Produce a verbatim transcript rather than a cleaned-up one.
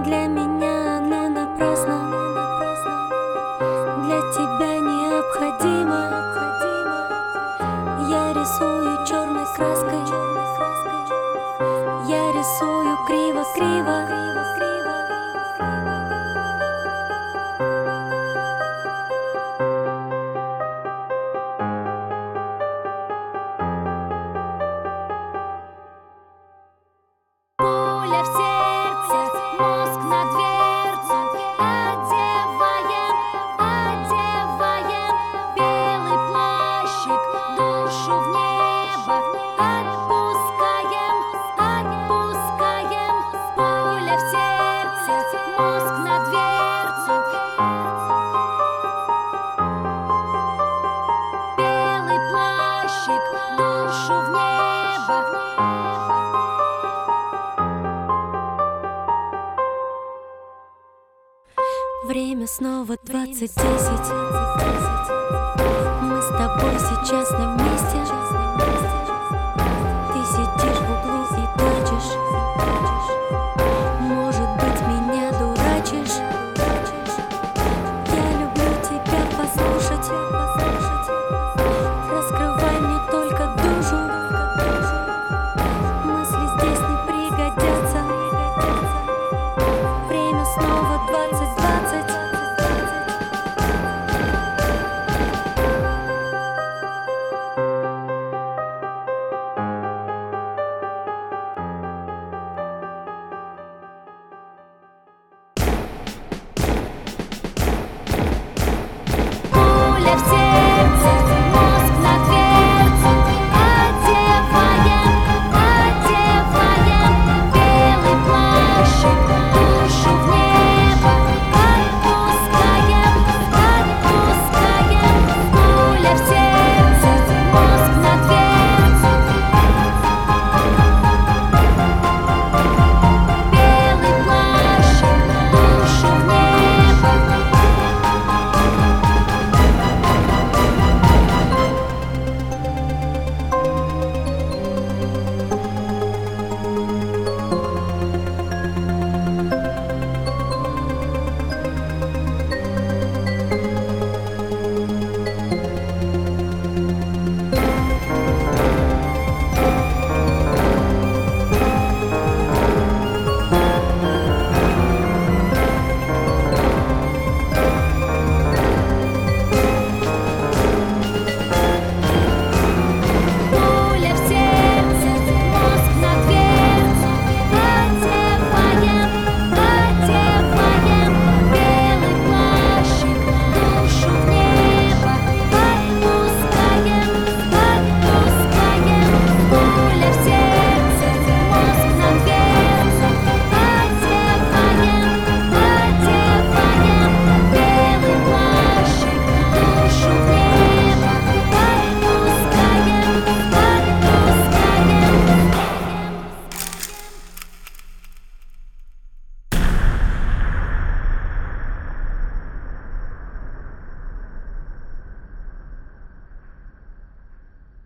Для меня оно напрасно, для тебя необходимо. Я рисую черной краской, я рисую криво-криво. Пуля в сердце, мозг на дверцу. Одеваем, одеваем белый плащик, душу в небо. Отпускаем, отпускаем. Пуля в сердце, мозг на дверцу. Белый плащик, душу в небо. Время снова двадцать десять. Мы с тобой сейчас не вместе. Ты сидишь в углу и плачешь. Может быть, меня дурачишь. Я люблю тебя послушать. Раскрывай мне только душу. Мысли здесь не пригодятся. Время снова двадцать.